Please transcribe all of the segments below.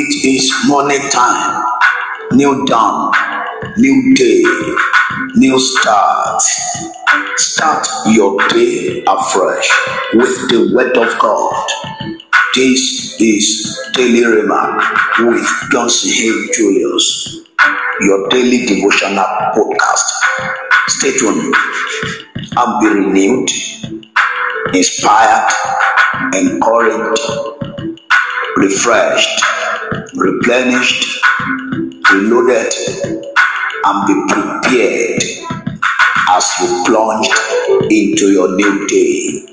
It is morning time, new dawn, new day, new start. Start your day afresh with the word of God. This is Daily Rhema with Johnson Hay Julius, your daily devotional podcast. Stay tuned and be renewed, inspired, encouraged, refreshed, replenished, reloaded, and be prepared as you plunge into your new day.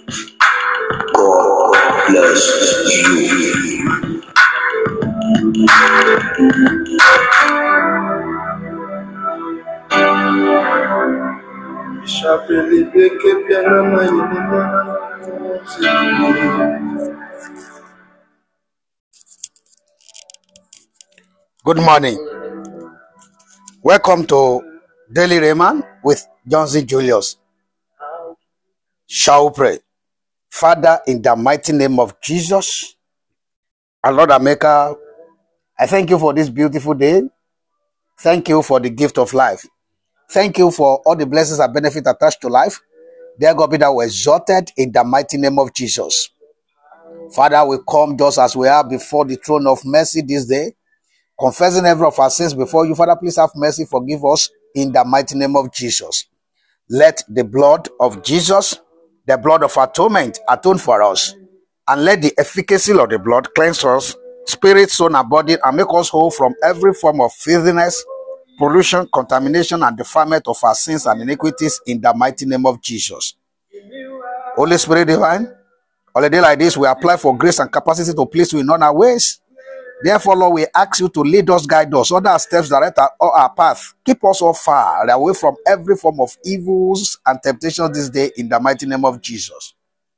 God bless you. Good morning. Welcome to Daily Rhema with Johnson Julius. Shall we pray? Father, in the mighty name of Jesus, our Lord and Maker, I thank you for this beautiful day. Thank you for the gift of life. Thank you for all the blessings and benefits attached to life. Dear God, be thou exalted in the mighty name of Jesus. Father, we come just as we are before the throne of mercy this day, confessing every of our sins before you. Father, please have mercy, forgive us in the mighty name of Jesus. Let the blood of Jesus, the blood of atonement, atone for us, and let the efficacy of the blood cleanse us, spirit, soul, and body, and make us whole from every form of filthiness, pollution, contamination, and defilement of our sins and iniquities in the mighty name of Jesus. Holy Spirit divine, on a day like this, we apply for grace and capacity to please you in all our ways. Therefore, Lord, we ask you to lead us, guide us, order our steps, direct our path. Keep us all far away from every form of evils and temptations this day in the mighty name of Jesus.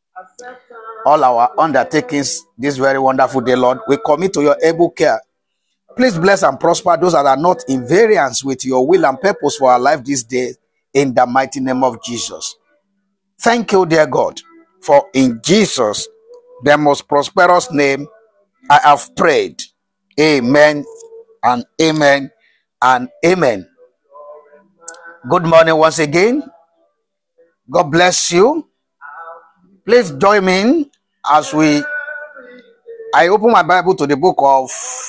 All our undertakings this very wonderful day, Lord, we commit to your able care. Please bless and prosper those that are not in variance with your will and purpose for our life this day in the mighty name of Jesus. Thank you, dear God, for in Jesus, the most prosperous name, I have prayed. Amen and amen and amen. Good morning once again. God bless you. Please join me as I open my Bible to the book of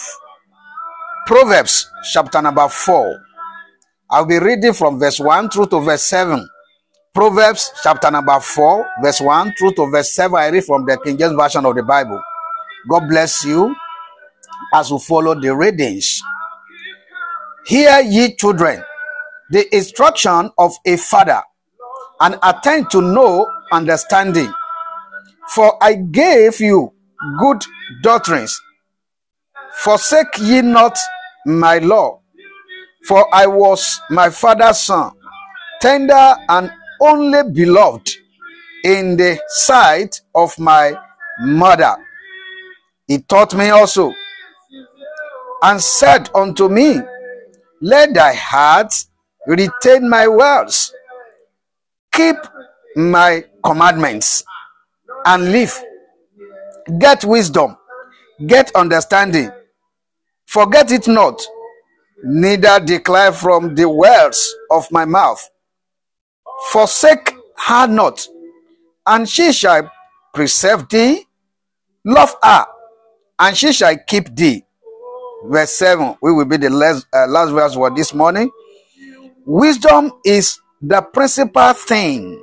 Proverbs, chapter number 4. I'll be reading from verse 1 through to verse 7. Proverbs, chapter number 4, verse 1 through to verse 7. I read from the King James Version of the Bible. God bless you as we follow the readings. Hear ye children, the instruction of a father, and attend to know understanding. For I gave you good doctrines. Forsake ye not my law. For I was my father's son, tender and only beloved in the sight of my mother. He taught me also, and said unto me, let thy heart retain my words. Keep my commandments and live. Get wisdom, get understanding. Forget it not, neither decline from the words of my mouth. Forsake her not, and she shall preserve thee. Love her, and she shall keep thee. Verse 7, we will be the last verse for this morning. Wisdom is the principal thing.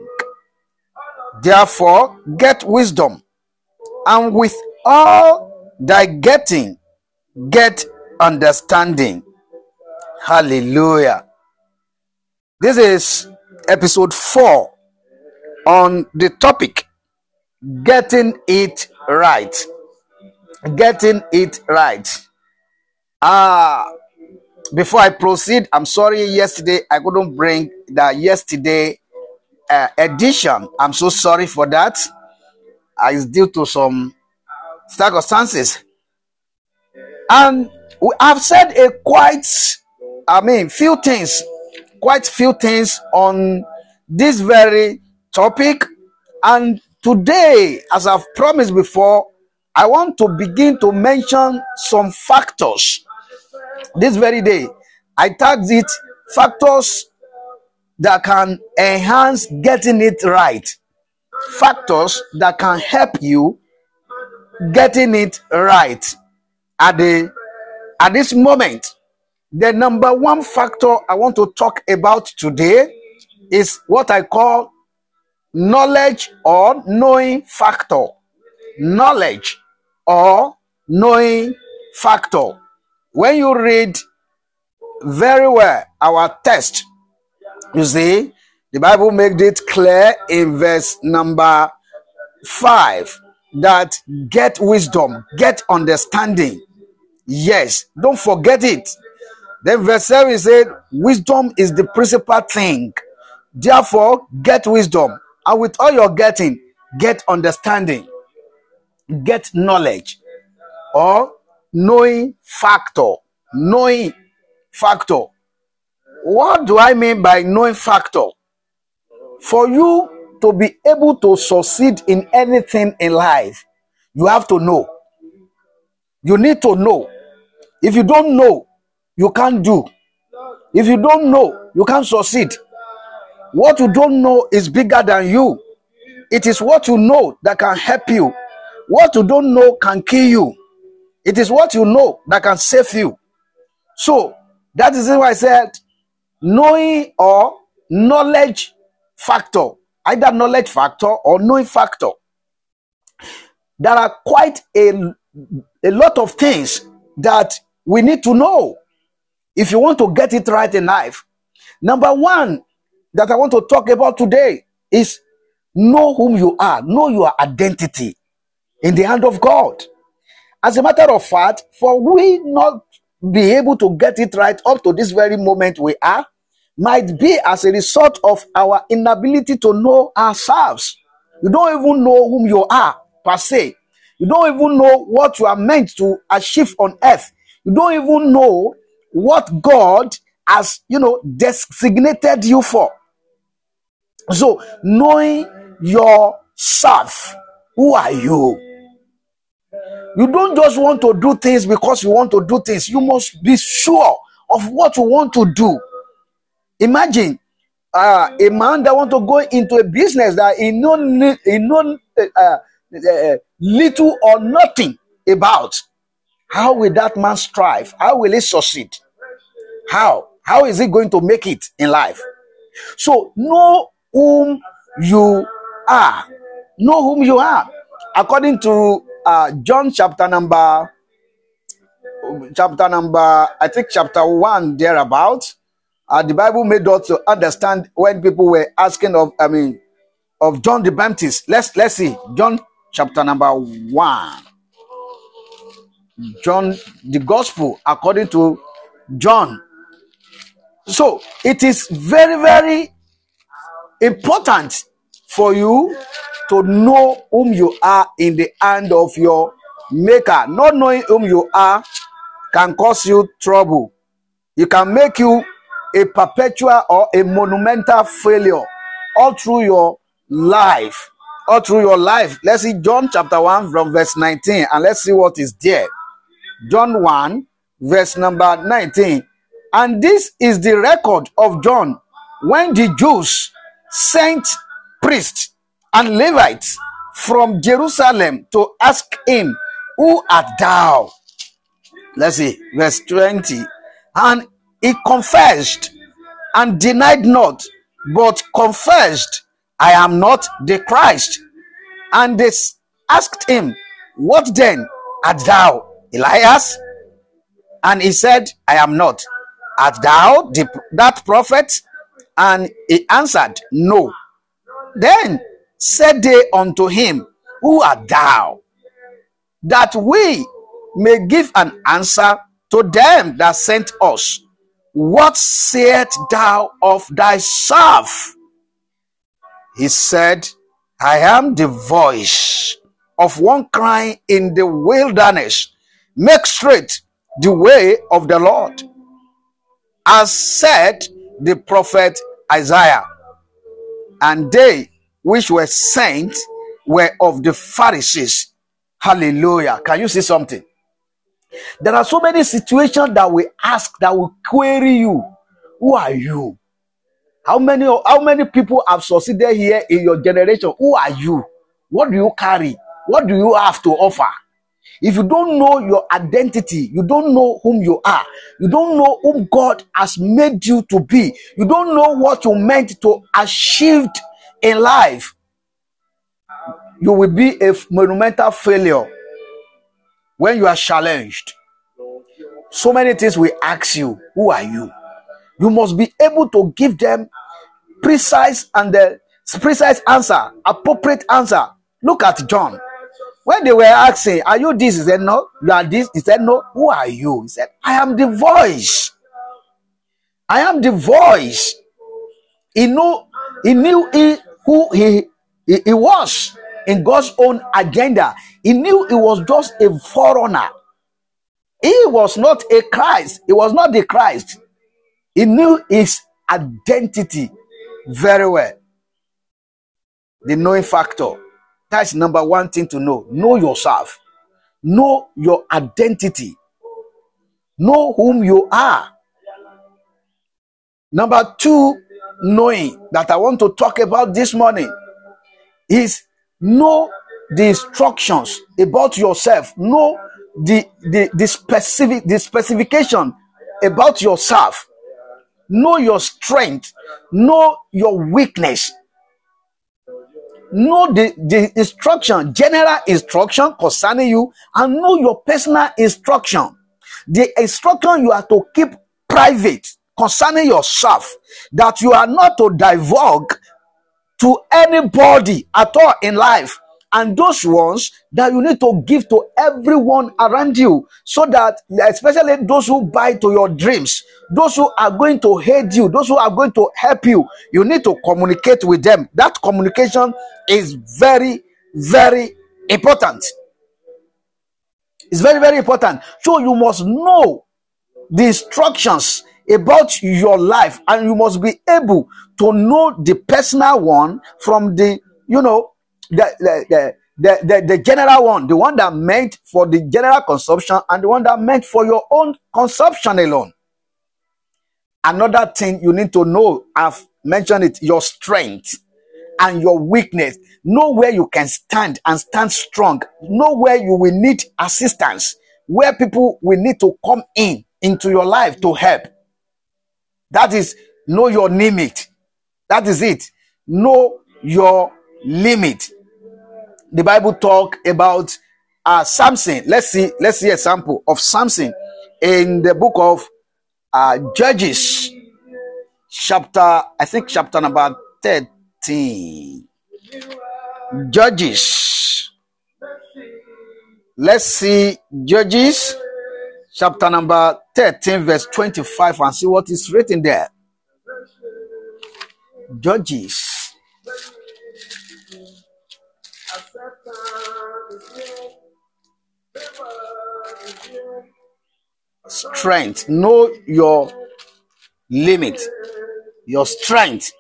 Therefore, get wisdom, and with all thy getting, get understanding. Hallelujah. This is episode 4 on the topic, getting it right. Getting it right. Before I proceed, I'm sorry yesterday I couldn't bring the yesterday edition. I'm so sorry for that. It's due to some circumstances. And I've said quite few things on this very topic. And today, as I've promised before, I want to begin to mention some factors this very day. I tagged it factors that can enhance getting it right. Factors that can help you getting it right at this moment. The number one factor I want to talk about today is what I call knowledge or knowing factor. Knowledge or knowing factor. When you read very well our text, you see the Bible makes it clear in verse number 5 that get wisdom, get understanding. Yes, don't forget it. Then verse 7 said, wisdom is the principal thing. Therefore, get wisdom. And with all you're getting, get understanding, get knowledge or knowing factor. Knowing factor. What do I mean by knowing factor? For you to be able to succeed in anything in life, you have to know. You need to know. If you don't know, you can't do. If you don't know, you can't succeed. What you don't know is bigger than you. It is what you know that can help you. What you don't know can kill you. It is what you know that can save you. So that is why I said knowing or knowledge factor, either knowledge factor or knowing factor. There are quite a lot of things that we need to know if you want to get it right in life. Number one that I want to talk about today is know whom you are, know your identity in the hand of God. As a matter of fact, for we not be able to get it right up to this very moment we are, might be as a result of our inability to know ourselves. You don't even know whom you are per se. You don't even know what you are meant to achieve on earth. You don't even know what God has, designated you for. So, knowing yourself, who are you? You don't just want to do things because you want to do things. You must be sure of what you want to do. Imagine a man that want to go into a business that he know little or nothing about. How will that man strive? How will he succeed? How is he going to make it in life? So know whom you are. Know whom you are. According to John chapter number, I think chapter 1 thereabout, the Bible made us to understand when people were asking of John the Baptist. Let's see John chapter number 1. John, the gospel according to John. So it is very, very important for you to know whom you are in the hand of your maker. Not knowing whom you are can cause you trouble. It can make you a perpetual or a monumental failure all through your life. All through your life. Let's see John chapter 1 from verse 19 and let's see what is there. John 1 verse number 19. And this is the record of John when the Jews sent priests and Levites from Jerusalem to ask him, who art thou? Let's see, verse 20. And he confessed and denied not, but confessed, I am not the Christ. And they asked him, what then art thou, Elias? And he said, I am not. Art thou that prophet? And he answered, no. Then said they unto him, who art thou? That we may give an answer to them that sent us. What sayest thou of thyself? He said, I am the voice of one crying in the wilderness, make straight the way of the Lord. As said the prophet Isaiah. And they which were sent were of the Pharisees, Hallelujah. Can you see something? There are so many situations that we ask, that will query you. Who are you? How many people have succeeded here in your generation? Who are you? What do you carry? What do you have to offer? If you don't know your identity, you don't know whom you are, you don't know whom God has made you to be, you don't know what you meant to achieve in life, you will be a monumental failure when you are challenged. So many things we ask you, who are you? You must be able to give them precise answer, appropriate answer. Look at John. When they were asking, are you this? He said, no. You are this? He said, no. Who are you? He said, I am the voice. I am the voice. He knew who he was in God's own agenda. He knew he was just a forerunner. He was not a Christ. He was not the Christ. He knew his identity very well. The knowing factor. That's number one thing to know. Know yourself. Know your identity. Know whom you are. Number two, knowing that I want to talk about this morning is know the instructions about yourself. Know the specification about yourself. Know your strength. Know your weakness. Know the instruction, general instruction concerning you, and know your personal instruction. The instruction you are to keep private concerning yourself, that you are not to divulge to anybody at all in life, and those ones that you need to give to everyone around you, so that especially those who buy to your dreams, those who are going to hate you, those who are going to help you, you need to communicate with them. That communication is very, very important. It's very, very important. So you must know the instructions about your life, and you must be able to know the personal one from the, the general one, the one that meant for the general consumption, and the one that meant for your own consumption alone. Another thing you need to know, I've mentioned it, your strength and your weakness. Know where you can stand and stand strong. Know where you will need assistance, where people will need to come into your life to help. That is, know your limit. That is it. Know your limit. The Bible talk about Samson. Let's see a sample of Samson in the book of Judges, chapter number 13. Judges. Let's see Judges chapter number 13 verse 25 and see what is written there. Judges. Strength. Know your limit. Your strength.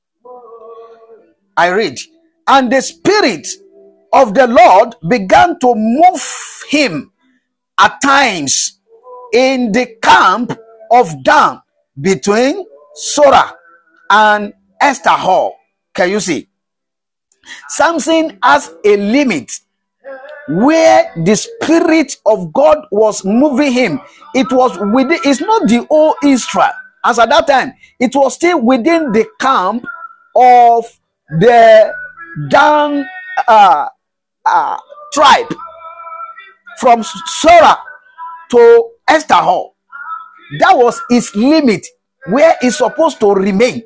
I read. And the Spirit of the Lord began to move him at times in the camp of Dan between Sora and Estahol. Can you see? Samson has a limit where the Spirit of God was moving him. It was within, it's not the whole Israel. As at that time, it was still within the camp of the Dan tribe, from Sora to Estahol. That was his limit, where he's supposed to remain.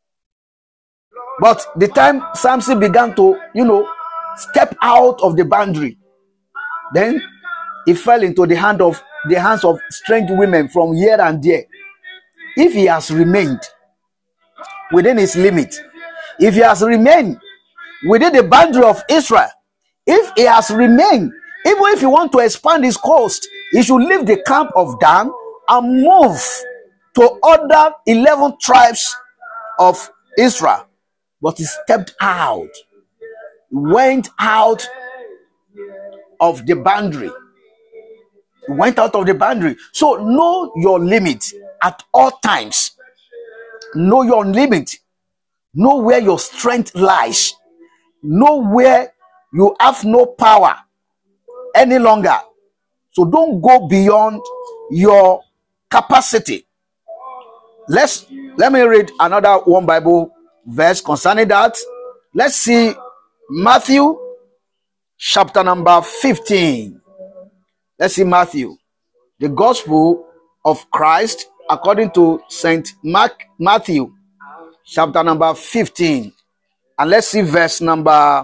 But the time Samson began to, step out of the boundary, then he fell into the hands of strange women from here and there. If he has remained within his limit, if he has remained within the boundary of Israel, if he has remained, even if he want to expand his coast, he should leave the camp of Dan and move to other 11 tribes of Israel. But he stepped out, went out of the boundary. You went out of the boundary. So know your limit at all times. Know your limit. Know where your strength lies. Know where you have no power any longer. So don't go beyond your capacity. Let me read another one Bible verse concerning that. Let's see Matthew chapter number 15. Let's see Matthew, the gospel of Christ according to Saint Matthew chapter number 15. And let's see verse number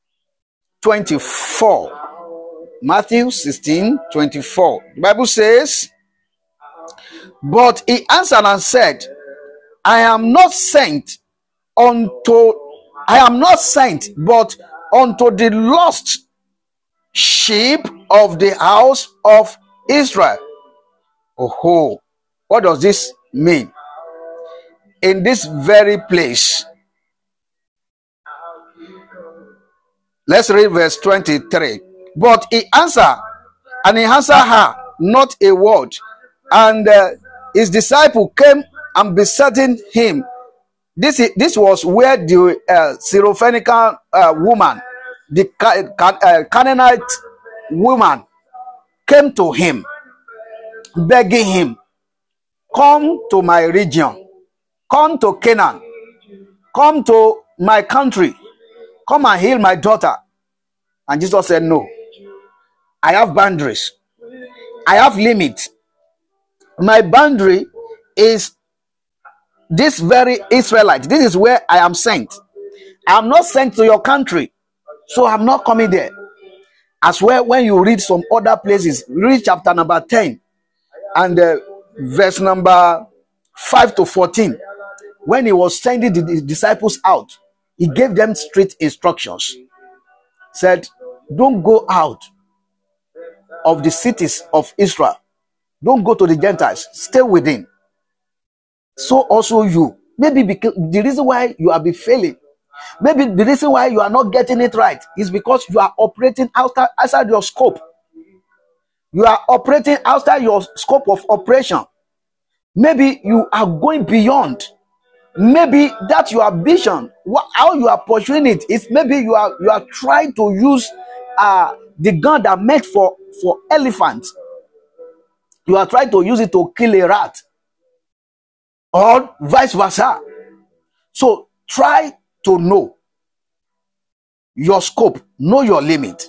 24. Matthew 16:24. The Bible says, but he answered and said, I am not sent but unto the lost sheep of the house of Israel. Oh, what does this mean? In this very place, let's read verse 23. But he answered, and he answered her not a word. And his disciple came and besetting him. This was where the Syrophoenician woman, the Canaanite woman, came to him, begging him, come to my region, come to Canaan, come to my country, come and heal my daughter. And Jesus said, no, I have boundaries, I have limits. My boundary is this very Israelite. This is where I am sent. I am not sent to your country, so I'm not coming there. As well, when you read some other places, read chapter number 10 and verse number 5 to 14. When he was sending the disciples out, he gave them strict instructions. Said, don't go out of the cities of Israel. Don't go to the Gentiles. Stay within. So also you. Maybe because the reason why you have been failing, maybe the reason why you are not getting it right is because you are operating outside your scope. You are operating outside your scope of operation. Maybe you are going beyond. Maybe that's your vision. How you are pursuing it is maybe you are trying to use the gun that meant for elephants. You are trying to use it to kill a rat, or vice versa. So try to know your scope, know your limit,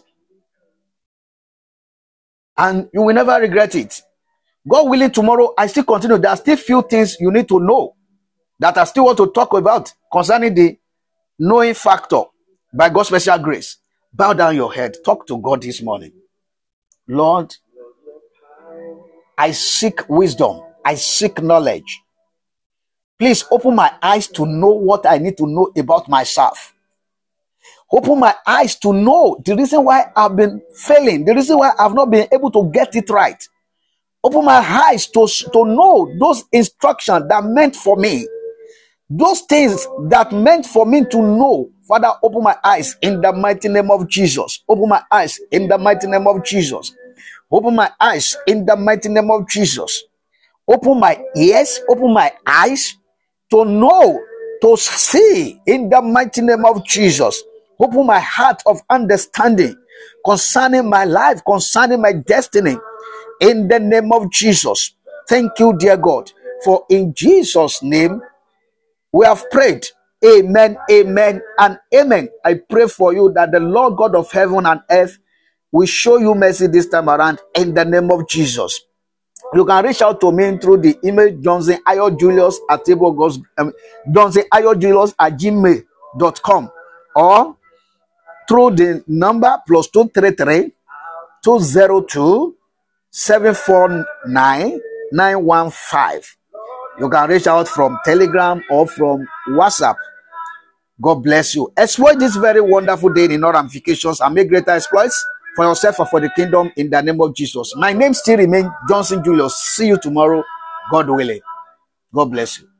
and you will never regret it. God willing, tomorrow I still continue. There are still few things you need to know that I still want to talk about concerning the knowing factor by God's special grace. Bow down your head. Talk to God this morning. Lord, I seek wisdom. I seek knowledge. Please open my eyes to know what I need to know about myself. Open my eyes to know the reason why I've been failing, the reason why I've not been able to get it right. Open my eyes to know those instructions that meant for me. Those things that meant for me to know. Father, open my eyes in the mighty name of Jesus. Open my eyes in the mighty name of Jesus. Open my eyes in the mighty name of Jesus. Open my ears, open my eyes to know, to see in the mighty name of Jesus. Open my heart of understanding concerning my life, concerning my destiny in the name of Jesus. Thank you, dear God, for in Jesus' name we have prayed. Amen, amen, and amen. I pray for you that the Lord God of heaven and earth will show you mercy this time around in the name of Jesus. You can reach out to me through the email johnsonayodjulius@gmail.com or through the number +233 202 749 915. You can reach out from Telegram or from WhatsApp. God bless you. Exploit this very wonderful day in all ramifications and make greater exploits for yourself and for the kingdom in the name of Jesus. My name still remains Johnson Julius. See you tomorrow, God willing. God bless you.